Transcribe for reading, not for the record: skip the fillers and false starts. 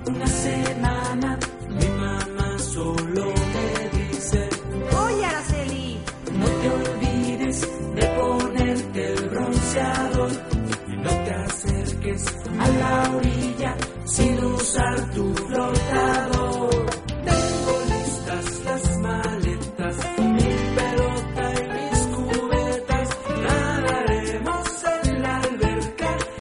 una semana mi mamá solo me dice: Oye, Araceli, no te olvides de ponerte el bronceador y no te acerques a la orilla sin usar tu